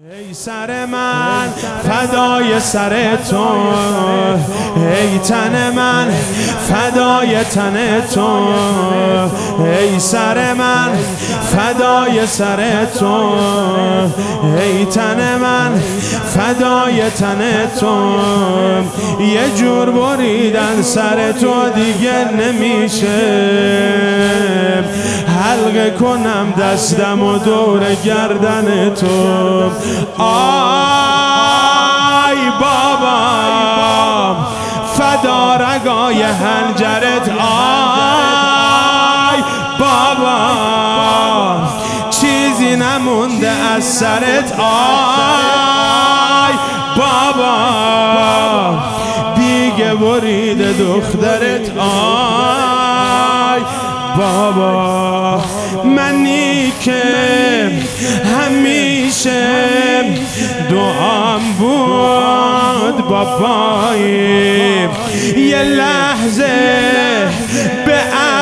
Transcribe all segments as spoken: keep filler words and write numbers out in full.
ای سر من فدای سر تو، ای تن من فدای تن تو، ای سر من فدای سر تو، ای تن من فدای تن تو. یه جور بریدن سر تو دیگه نمیشه، حلقه کنم دستم و دور گردن تو. آی بابا فدا رگای حنجرت، آی بابا چیزی نمونده از سرت، آی بابا دیگه برید دخترت، آی بابا. منی که همیشه دعام بود بابایی، یه لحظه به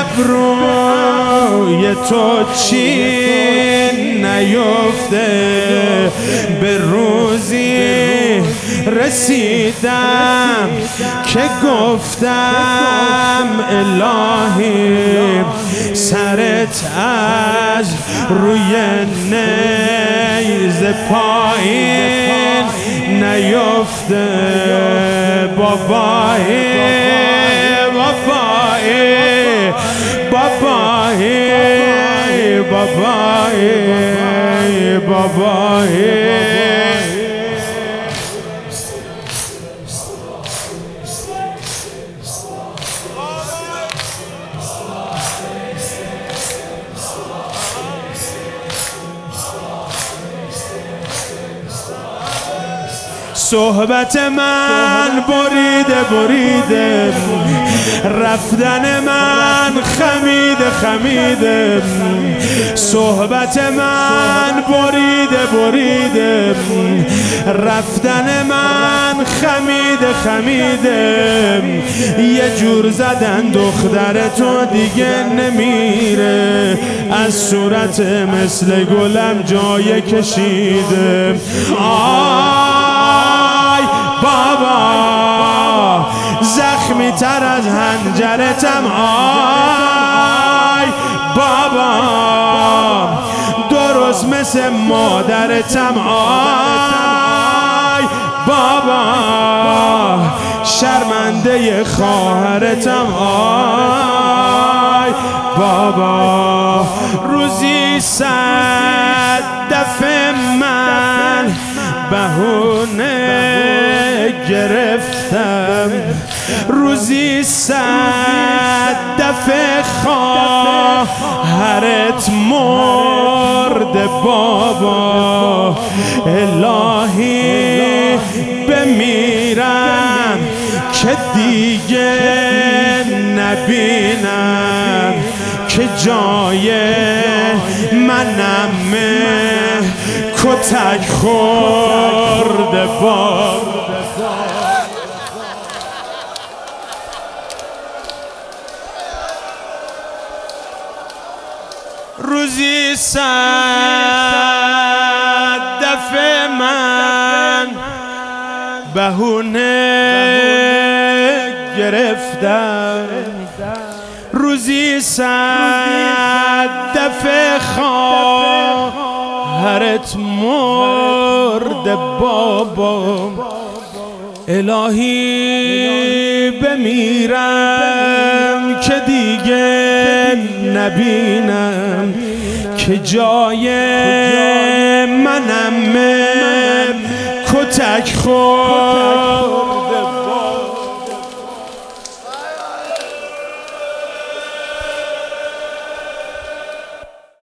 ابروی تو چی نیفته، به روزی رسیدم که گفتم الهی سرت از روی نیز پایین نیفته. بابایی بابایی بابایی بابایی بابایی. صحبت من بریده بریده، رفتن من خمیده خمیده. صحبت من بریده بریده، رفتن من خمیده خمیده. یه جور زدن دختر تو دیگه نمیره، از صورت مثل گلم جای کشیده. آی بابا زخمی تر از حنجرتم، آی بابا درست مثل مادرتم، آی بابا شرمنده خواهرتم، آی بابا. روزی صد دفعه من بهونه گرفتم، روزی صد دفعه خواهرت مرده بابا. الهی بمیرم که دیگه نبینم که جای منم کتک خورده بابا. روزی صد دفعه من بهونه گرفتم، روزی صد دفعه خواهرت مرده بابا. الهی بمیرم که دیگه نبینم که جای منم کتک خورد